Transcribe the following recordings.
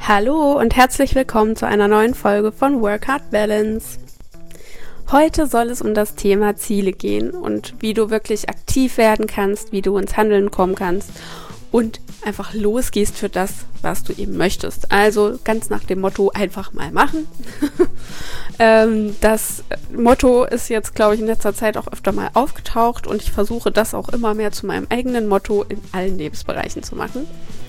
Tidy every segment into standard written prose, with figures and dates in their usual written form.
Hallo und herzlich willkommen zu einer neuen Folge von Work Hard Balance. Heute soll es um das Thema Ziele gehen und wie du wirklich aktiv werden kannst, wie du ins Handeln kommen kannst und einfach losgehst für das, was du eben möchtest. Also ganz nach dem Motto, einfach mal machen. Das Motto ist jetzt, glaube ich, in letzter Zeit auch öfter mal aufgetaucht und ich versuche das auch immer mehr zu meinem eigenen Motto in allen Lebensbereichen zu machen.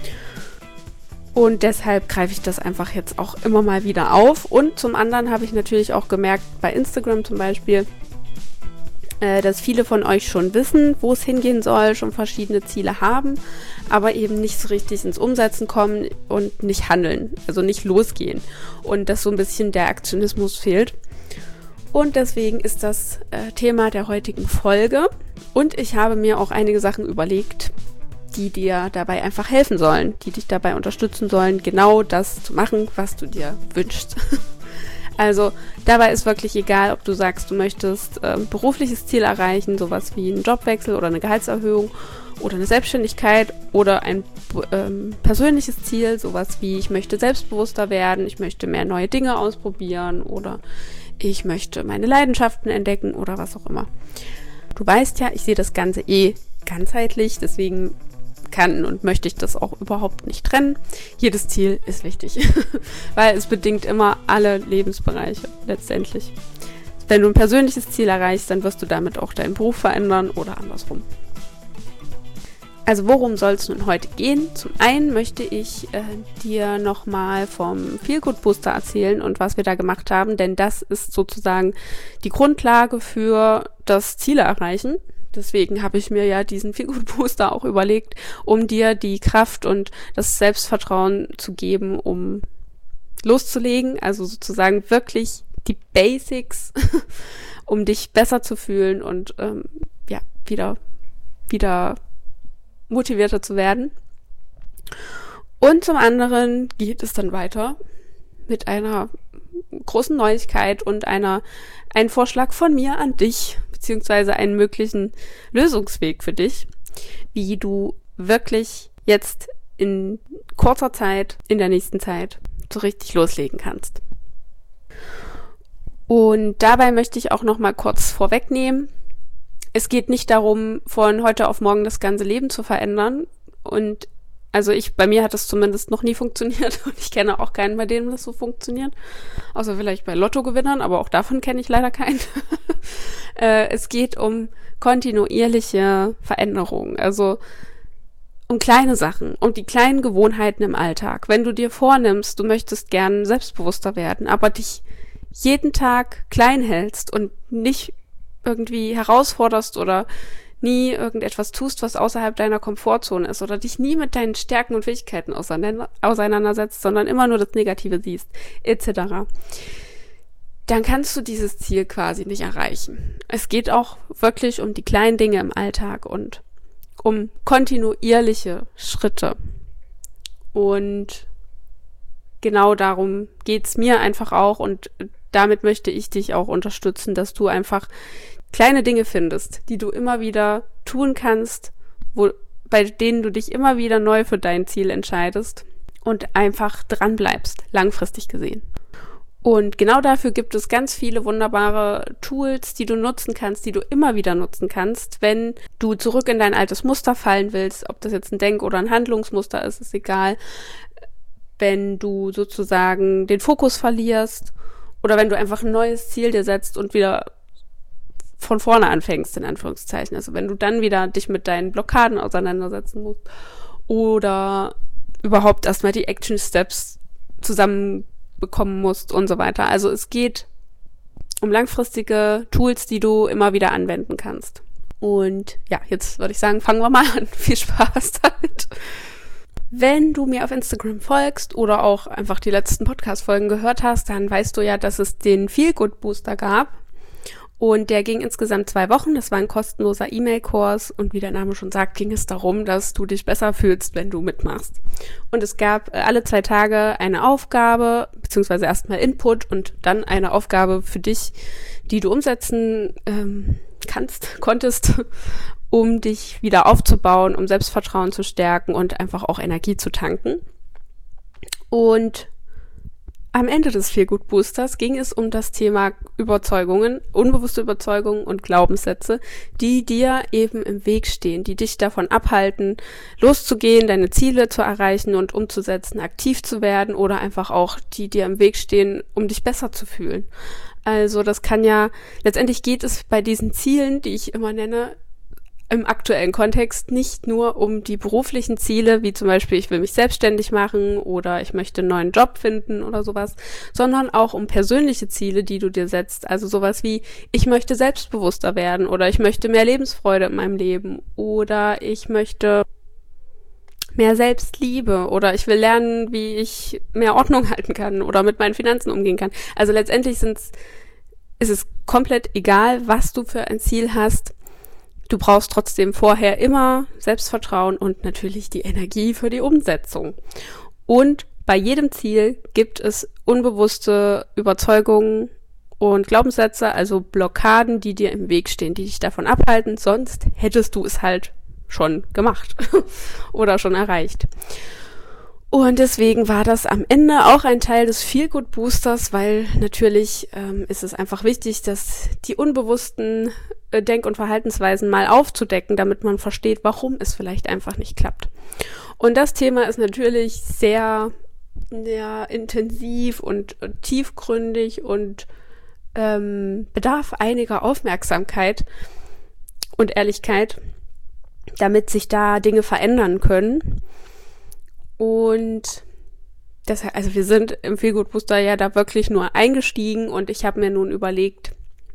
Und deshalb greife ich das einfach jetzt auch immer mal wieder auf. Und zum anderen habe ich natürlich auch gemerkt, bei Instagram zum Beispiel, dass viele von euch schon wissen, wo es hingehen soll, schon verschiedene Ziele haben, aber eben nicht so richtig ins Umsetzen kommen und nicht handeln, also nicht losgehen. Und dass so ein bisschen der Aktionismus fehlt. Und deswegen ist das Thema der heutigen Folge. Und ich habe mir auch einige Sachen überlegt, die dir dabei einfach helfen sollen, die dich dabei unterstützen sollen, genau das zu machen, was du dir wünschst. Also dabei ist wirklich egal, ob du sagst, du möchtest berufliches Ziel erreichen, sowas wie einen Jobwechsel oder eine Gehaltserhöhung oder eine Selbstständigkeit oder ein persönliches Ziel, sowas wie ich möchte selbstbewusster werden, ich möchte mehr neue Dinge ausprobieren oder ich möchte meine Leidenschaften entdecken oder was auch immer. Du weißt ja, ich sehe das Ganze ganzheitlich, deswegen kann und möchte ich das auch überhaupt nicht trennen. Jedes Ziel ist wichtig, weil es bedingt immer alle Lebensbereiche letztendlich. Wenn du ein persönliches Ziel erreichst, dann wirst du damit auch deinen Beruf verändern oder andersrum. Also worum soll es nun heute gehen? Zum einen möchte ich dir nochmal vom Feel-Good Booster erzählen und was wir da gemacht haben, denn das ist sozusagen die Grundlage für das Ziele erreichen. Deswegen habe ich mir ja diesen Feel-Good Booster auch überlegt, um dir die Kraft und das Selbstvertrauen zu geben, um loszulegen. Also sozusagen wirklich die Basics, um dich besser zu fühlen und wieder motivierter zu werden. Und zum anderen geht es dann weiter mit einer großen Neuigkeit und einen Vorschlag von mir an dich, beziehungsweise einen möglichen Lösungsweg für dich, wie du wirklich jetzt in kurzer Zeit, in der nächsten Zeit, so richtig loslegen kannst. Und dabei möchte ich auch noch mal kurz vorwegnehmen, es geht nicht darum, von heute auf morgen das ganze Leben zu verändern. Und also bei mir hat das zumindest noch nie funktioniert und ich kenne auch keinen, bei dem das so funktioniert. Außer vielleicht bei Lottogewinnern, aber auch davon kenne ich leider keinen. Es geht um kontinuierliche Veränderungen, also um kleine Sachen, um die kleinen Gewohnheiten im Alltag. Wenn du dir vornimmst, du möchtest gern selbstbewusster werden, aber dich jeden Tag klein hältst und nicht irgendwie herausforderst oder nie irgendetwas tust, was außerhalb deiner Komfortzone ist oder dich nie mit deinen Stärken und Fähigkeiten auseinandersetzt, sondern immer nur das Negative siehst, etc., dann kannst du dieses Ziel quasi nicht erreichen. Es geht auch wirklich um die kleinen Dinge im Alltag und um kontinuierliche Schritte. Und genau darum geht's mir einfach auch und damit möchte ich dich auch unterstützen, dass du einfach kleine Dinge findest, die du immer wieder tun kannst, bei denen du dich immer wieder neu für dein Ziel entscheidest und einfach dran bleibst, langfristig gesehen. Und genau dafür gibt es ganz viele wunderbare Tools, die du nutzen kannst, die du immer wieder nutzen kannst, wenn du zurück in dein altes Muster fallen willst, ob das jetzt ein Denk- oder ein Handlungsmuster ist, ist egal. Wenn du sozusagen den Fokus verlierst oder wenn du einfach ein neues Ziel dir setzt und wieder von vorne anfängst, in Anführungszeichen. Also wenn du dann wieder dich mit deinen Blockaden auseinandersetzen musst oder überhaupt erstmal die Action Steps zusammenbekommen musst und so weiter. Also es geht um langfristige Tools, die du immer wieder anwenden kannst. Und ja, jetzt würde ich sagen, fangen wir mal an. Viel Spaß damit. Wenn du mir auf Instagram folgst oder auch einfach die letzten Podcast-Folgen gehört hast, dann weißt du ja, dass es den Feel-Good Booster gab. Und der ging insgesamt 2 Wochen. Das war ein kostenloser E-Mail-Kurs. Und wie der Name schon sagt, ging es darum, dass du dich besser fühlst, wenn du mitmachst. Und es gab alle 2 Tage eine Aufgabe, beziehungsweise erstmal Input und dann eine Aufgabe für dich, die du umsetzen konntest, um dich wieder aufzubauen, um Selbstvertrauen zu stärken und einfach auch Energie zu tanken. Und am Ende des Feel-Good-Boosters ging es um das Thema Überzeugungen, unbewusste Überzeugungen und Glaubenssätze, die dir eben im Weg stehen, die dich davon abhalten, loszugehen, deine Ziele zu erreichen und umzusetzen, aktiv zu werden oder einfach auch, die dir im Weg stehen, um dich besser zu fühlen. Also das kann ja, letztendlich geht es bei diesen Zielen, die ich immer nenne, im aktuellen Kontext nicht nur um die beruflichen Ziele, wie zum Beispiel, ich will mich selbstständig machen oder ich möchte einen neuen Job finden oder sowas, sondern auch um persönliche Ziele, die du dir setzt. Also sowas wie, ich möchte selbstbewusster werden oder ich möchte mehr Lebensfreude in meinem Leben oder ich möchte mehr Selbstliebe oder ich will lernen, wie ich mehr Ordnung halten kann oder mit meinen Finanzen umgehen kann. Also letztendlich ist es komplett egal, was du für ein Ziel hast. Du brauchst trotzdem vorher immer Selbstvertrauen und natürlich die Energie für die Umsetzung. Und bei jedem Ziel gibt es unbewusste Überzeugungen und Glaubenssätze, also Blockaden, die dir im Weg stehen, die dich davon abhalten, sonst hättest du es halt schon gemacht oder schon erreicht. Und deswegen war das am Ende auch ein Teil des Feel-Good-Boosters, weil natürlich ist es einfach wichtig, dass die unbewussten Denk- und Verhaltensweisen mal aufzudecken, damit man versteht, warum es vielleicht einfach nicht klappt. Und das Thema ist natürlich sehr intensiv und tiefgründig und bedarf einiger Aufmerksamkeit und Ehrlichkeit, damit sich da Dinge verändern können. Und deshalb, also wir sind im Feel-Good-Booster ja da wirklich nur eingestiegen und ich habe mir nun überlegt,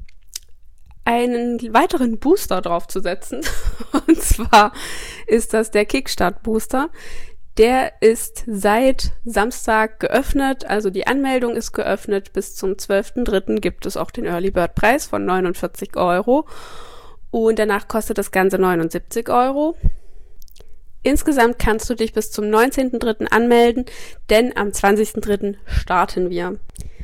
einen weiteren Booster draufzusetzen. Und zwar ist das der Kickstart-Booster. Der ist seit Samstag geöffnet, also die Anmeldung ist geöffnet. Bis zum 12.03. gibt es auch den Early Bird Preis von 49 € und danach kostet das Ganze 79 €. Insgesamt kannst du dich bis zum 19.03. anmelden, denn am 20.03. starten wir.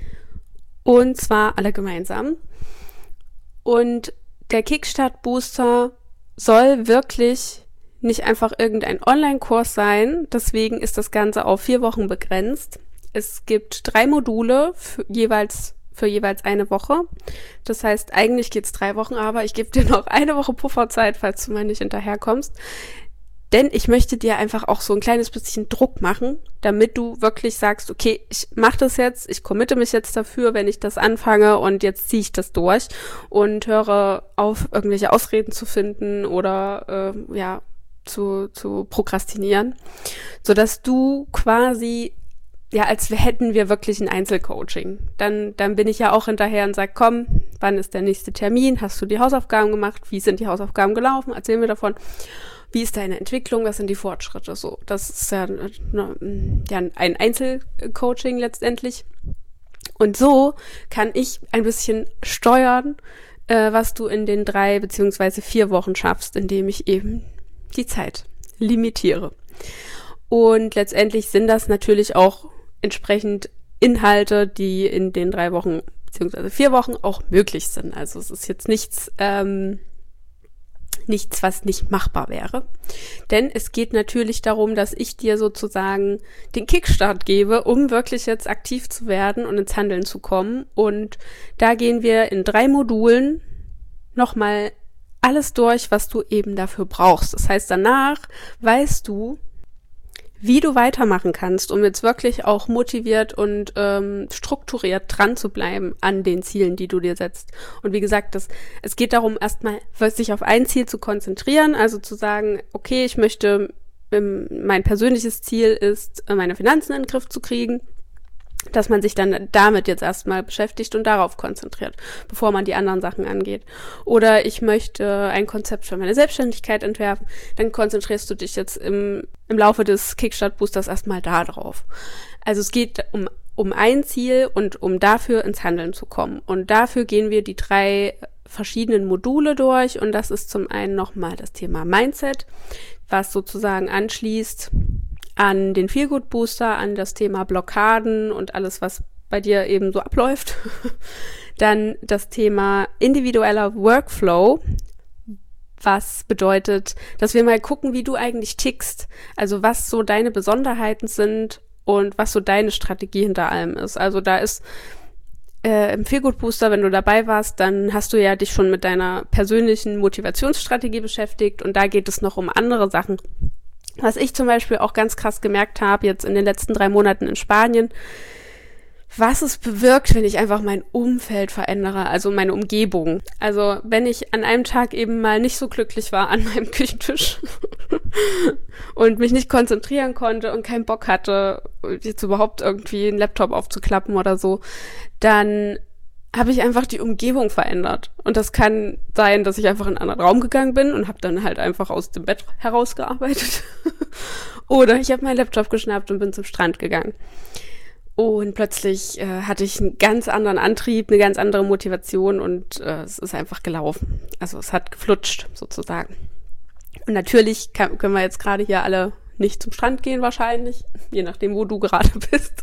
Und zwar alle gemeinsam. Und der Kickstart-Booster soll wirklich nicht einfach irgendein Online-Kurs sein. Deswegen ist das Ganze auf 4 Wochen begrenzt. Es gibt 3 Module für jeweils eine Woche. Das heißt, eigentlich geht's 3 Wochen, aber ich gebe dir noch eine Woche Pufferzeit, falls du mal nicht hinterherkommst. Denn ich möchte dir einfach auch so ein kleines bisschen Druck machen, damit du wirklich sagst, okay, ich mache das jetzt, ich committe mich jetzt dafür, wenn ich das anfange und jetzt ziehe ich das durch und höre auf, irgendwelche Ausreden zu finden oder zu prokrastinieren, sodass du quasi, ja, als hätten wir wirklich ein Einzelcoaching. Dann bin ich ja auch hinterher und sag, komm, wann ist der nächste Termin? Hast du die Hausaufgaben gemacht? Wie sind die Hausaufgaben gelaufen? Erzähl mir davon. Wie ist deine Entwicklung? Was sind die Fortschritte? So, das ist ja ein Einzelcoaching letztendlich. Und so kann ich ein bisschen steuern, was du in den 3 beziehungsweise 4 Wochen schaffst, indem ich eben die Zeit limitiere. Und letztendlich sind das natürlich auch entsprechend Inhalte, die in den 3 Wochen beziehungsweise 4 Wochen auch möglich sind. Also es ist jetzt nichts, was nicht machbar wäre. Denn es geht natürlich darum, dass ich dir sozusagen den Kickstart gebe, um wirklich jetzt aktiv zu werden und ins Handeln zu kommen. Und da gehen wir in 3 Modulen nochmal alles durch, was du eben dafür brauchst. Das heißt, danach weißt du, wie du weitermachen kannst, um jetzt wirklich auch motiviert und strukturiert dran zu bleiben an den Zielen, die du dir setzt. Und wie gesagt, es geht darum, erstmal sich auf ein Ziel zu konzentrieren, also zu sagen, okay, ich möchte, mein persönliches Ziel ist, meine Finanzen in den Griff zu kriegen, dass man sich dann damit jetzt erstmal beschäftigt und darauf konzentriert, bevor man die anderen Sachen angeht. Oder ich möchte ein Konzept für meine Selbstständigkeit entwerfen, dann konzentrierst du dich jetzt im Laufe des Kickstart-Boosters erstmal da drauf. Also es geht um ein Ziel und um dafür ins Handeln zu kommen. Und dafür gehen wir die 3 verschiedenen Module durch und das ist zum einen nochmal das Thema Mindset, was sozusagen anschließt an den Feel-Good-Booster, an das Thema Blockaden und alles, was bei dir eben so abläuft. Dann das Thema individueller Workflow, was bedeutet, dass wir mal gucken, wie du eigentlich tickst, also was so deine Besonderheiten sind und was so deine Strategie hinter allem ist. Also da ist im Feelgood Booster, wenn du dabei warst, dann hast du ja dich schon mit deiner persönlichen Motivationsstrategie beschäftigt und da geht es noch um andere Sachen. Was ich zum Beispiel auch ganz krass gemerkt habe, jetzt in den letzten 3 Monaten in Spanien, was es bewirkt, wenn ich einfach mein Umfeld verändere, also meine Umgebung. Also wenn ich an einem Tag eben mal nicht so glücklich war an meinem Küchentisch und mich nicht konzentrieren konnte und keinen Bock hatte, jetzt überhaupt irgendwie einen Laptop aufzuklappen oder so, dann habe ich einfach die Umgebung verändert. Und das kann sein, dass ich einfach in einen anderen Raum gegangen bin und habe dann halt einfach aus dem Bett herausgearbeitet. Oder ich habe meinen Laptop geschnappt und bin zum Strand gegangen. Und plötzlich hatte ich einen ganz anderen Antrieb, eine ganz andere Motivation und es ist einfach gelaufen. Also es hat geflutscht sozusagen. Und natürlich können wir jetzt gerade hier alle nicht zum Strand gehen wahrscheinlich, je nachdem, wo du gerade bist.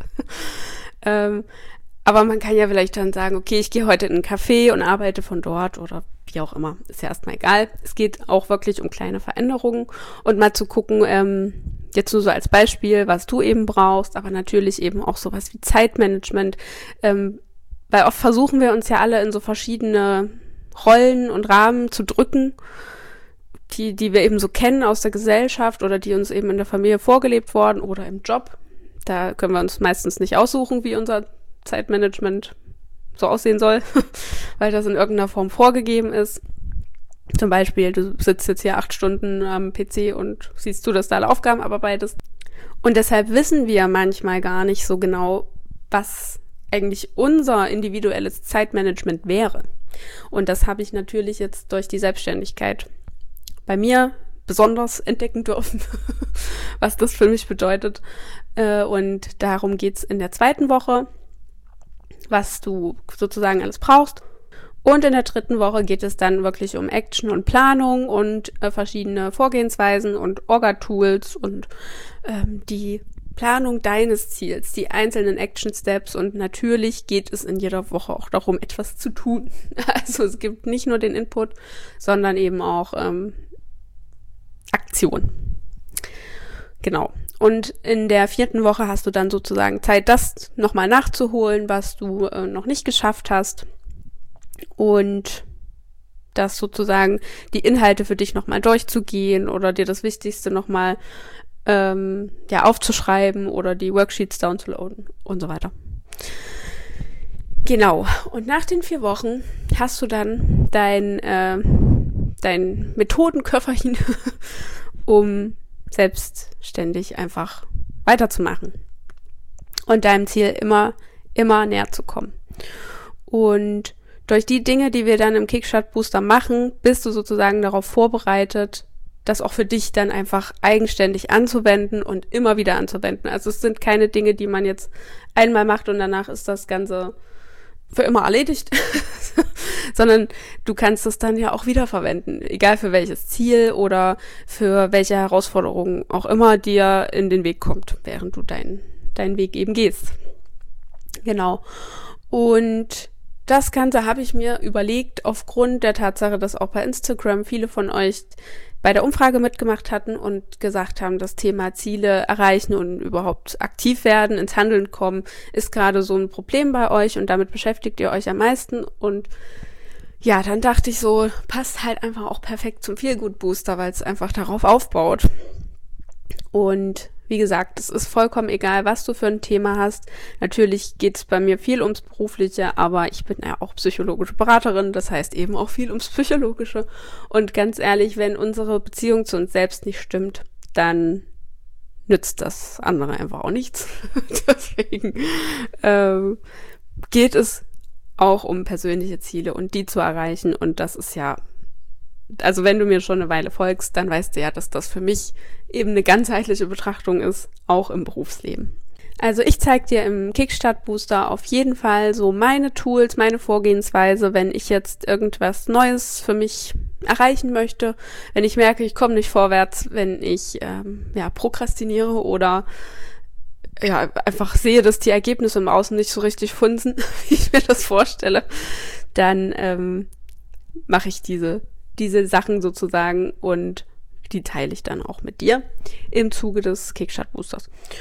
Aber man kann ja vielleicht dann sagen, okay, ich gehe heute in einen Café und arbeite von dort oder wie auch immer. Ist ja erstmal egal. Es geht auch wirklich um kleine Veränderungen und mal zu gucken, jetzt nur so als Beispiel, was du eben brauchst, aber natürlich eben auch sowas wie Zeitmanagement, weil oft versuchen wir uns ja alle in so verschiedene Rollen und Rahmen zu drücken, die wir eben so kennen aus der Gesellschaft oder die uns eben in der Familie vorgelebt worden oder im Job. Da können wir uns meistens nicht aussuchen, wie unser Zeitmanagement so aussehen soll, weil das in irgendeiner Form vorgegeben ist. Zum Beispiel, du sitzt jetzt hier 8 Stunden am PC und siehst du, dass du alle Aufgaben abarbeitest. Und deshalb wissen wir manchmal gar nicht so genau, was eigentlich unser individuelles Zeitmanagement wäre. Und das habe ich natürlich jetzt durch die Selbstständigkeit bei mir besonders entdecken dürfen, was das für mich bedeutet. Und darum geht's in der 2. Woche, was du sozusagen alles brauchst. Und in der 3. Woche geht es dann wirklich um Action und Planung und verschiedene Vorgehensweisen und Orga-Tools und die Planung deines Ziels, die einzelnen Action-Steps und natürlich geht es in jeder Woche auch darum, etwas zu tun. Also es gibt nicht nur den Input, sondern eben auch Aktion. Genau. Und in der 4. Woche hast du dann sozusagen Zeit, das nochmal nachzuholen, was du noch nicht geschafft hast. Und das sozusagen die Inhalte für dich nochmal durchzugehen oder dir das Wichtigste nochmal aufzuschreiben oder die Worksheets downzuladen und so weiter. Genau. Und nach den 4 Wochen hast du dann dein Methodenköfferchen, um selbstständig einfach weiterzumachen und deinem Ziel immer näher zu kommen. Und durch die Dinge, die wir dann im Kickstart Booster machen, bist du sozusagen darauf vorbereitet, das auch für dich dann einfach eigenständig anzuwenden und immer wieder anzuwenden. Also es sind keine Dinge, die man jetzt einmal macht und danach ist das Ganze für immer erledigt, sondern du kannst es dann ja auch wieder verwenden, egal für welches Ziel oder für welche Herausforderung auch immer dir in den Weg kommt, während du deinen Weg eben gehst. Genau. Und das Ganze habe ich mir überlegt aufgrund der Tatsache, dass auch bei Instagram viele von euch bei der Umfrage mitgemacht hatten und gesagt haben, das Thema Ziele erreichen und überhaupt aktiv werden, ins Handeln kommen, ist gerade so ein Problem bei euch und damit beschäftigt ihr euch am meisten. Und ja, dann dachte ich so, passt halt einfach auch perfekt zum Feelgood Booster, weil es einfach darauf aufbaut. Und wie gesagt, es ist vollkommen egal, was du für ein Thema hast. Natürlich geht es bei mir viel ums Berufliche, aber ich bin ja auch psychologische Beraterin, das heißt eben auch viel ums Psychologische. Und ganz ehrlich, wenn unsere Beziehung zu uns selbst nicht stimmt, dann nützt das andere einfach auch nichts. Deswegen geht es auch um persönliche Ziele und die zu erreichen. Und das ist ja, also wenn du mir schon eine Weile folgst, dann weißt du ja, dass das für mich eben eine ganzheitliche Betrachtung ist, auch im Berufsleben. Also ich zeige dir im Kickstart Booster auf jeden Fall so meine Tools, meine Vorgehensweise, wenn ich jetzt irgendwas Neues für mich erreichen möchte, wenn ich merke, ich komme nicht vorwärts, wenn ich prokrastiniere oder einfach sehe, dass die Ergebnisse im Außen nicht so richtig funzen, wie ich mir das vorstelle, dann mache ich diese Sachen sozusagen und die teile ich dann auch mit dir im Zuge des Kickstart Boosters.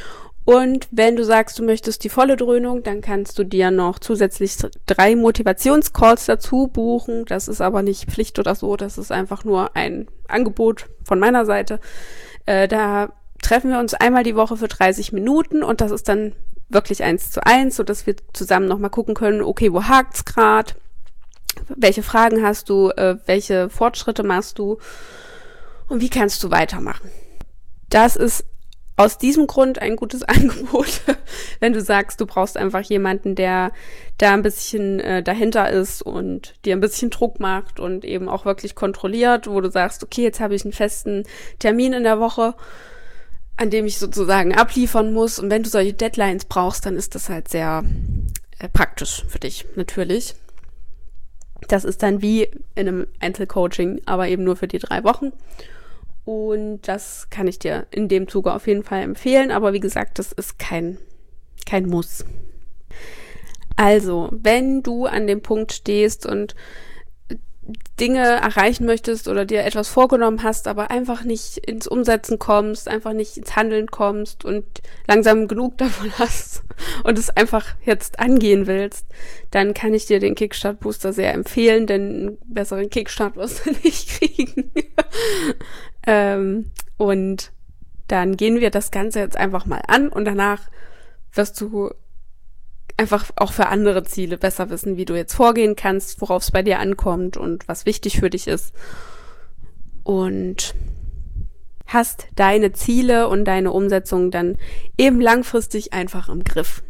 Und wenn du sagst, du möchtest die volle Dröhnung, dann kannst du dir noch zusätzlich 3 Motivationscalls dazu buchen. Das ist aber nicht Pflicht oder so, das ist einfach nur ein Angebot von meiner Seite. Da treffen wir uns einmal die Woche für 30 Minuten und das ist dann wirklich 1:1, sodass wir zusammen nochmal gucken können, okay, wo hakt's gerade? Welche Fragen hast du? Welche Fortschritte machst du? Und wie kannst du weitermachen? Das ist aus diesem Grund ein gutes Angebot, wenn du sagst, du brauchst einfach jemanden, der da ein bisschen dahinter ist und dir ein bisschen Druck macht und eben auch wirklich kontrolliert, wo du sagst, okay, jetzt habe ich einen festen Termin in der Woche, an dem ich sozusagen abliefern muss. Und wenn du solche Deadlines brauchst, dann ist das halt sehr praktisch für dich, natürlich. Das ist dann wie in einem Einzelcoaching, aber eben nur für die 3 Wochen. Und das kann ich dir in dem Zuge auf jeden Fall empfehlen. Aber wie gesagt, das ist kein Muss. Also, wenn du an dem Punkt stehst und Dinge erreichen möchtest oder dir etwas vorgenommen hast, aber einfach nicht ins Umsetzen kommst, einfach nicht ins Handeln kommst und langsam genug davon hast und es einfach jetzt angehen willst, dann kann ich dir den Kickstart Booster sehr empfehlen, denn einen besseren Kickstart wirst du nicht kriegen. Und dann gehen wir das Ganze jetzt einfach mal an und danach wirst du einfach auch für andere Ziele besser wissen, wie du jetzt vorgehen kannst, worauf es bei dir ankommt und was wichtig für dich ist. Und hast deine Ziele und deine Umsetzung dann eben langfristig einfach im Griff.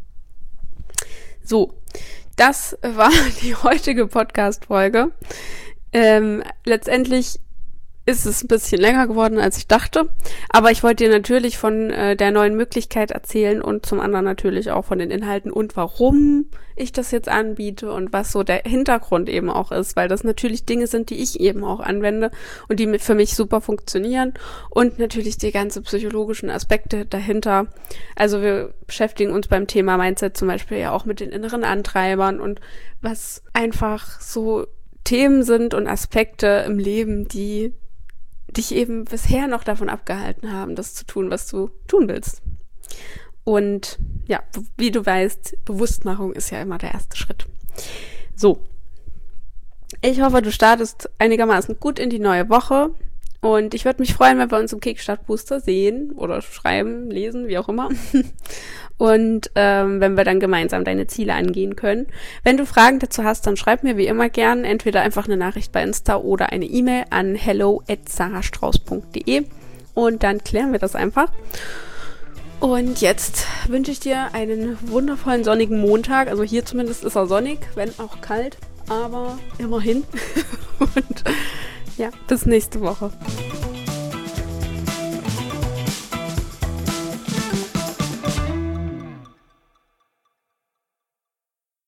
So, das war die heutige Podcast-Folge. Letztendlich ist es ein bisschen länger geworden, als ich dachte. Aber ich wollte dir natürlich von der neuen Möglichkeit erzählen und zum anderen natürlich auch von den Inhalten und warum ich das jetzt anbiete und was so der Hintergrund eben auch ist, weil das natürlich Dinge sind, die ich eben auch anwende und die für mich super funktionieren und natürlich die ganzen psychologischen Aspekte dahinter. Also wir beschäftigen uns beim Thema Mindset zum Beispiel ja auch mit den inneren Antreibern und was einfach so Themen sind und Aspekte im Leben, die dich eben bisher noch davon abgehalten haben, das zu tun, was du tun willst. Und ja, wie du weißt, Bewusstmachung ist ja immer der erste Schritt. So, ich hoffe, du startest einigermaßen gut in die neue Woche und ich würde mich freuen, wenn wir uns im Kickstart Booster sehen oder schreiben, lesen, wie auch immer. Und wenn wir dann gemeinsam deine Ziele angehen können. Wenn du Fragen dazu hast, dann schreib mir wie immer gern entweder einfach eine Nachricht bei Insta oder eine E-Mail an hello@sarastrauß.de und dann klären wir das einfach. Und jetzt wünsche ich dir einen wundervollen sonnigen Montag. Also hier zumindest ist er sonnig, wenn auch kalt, aber immerhin. Und ja, bis nächste Woche.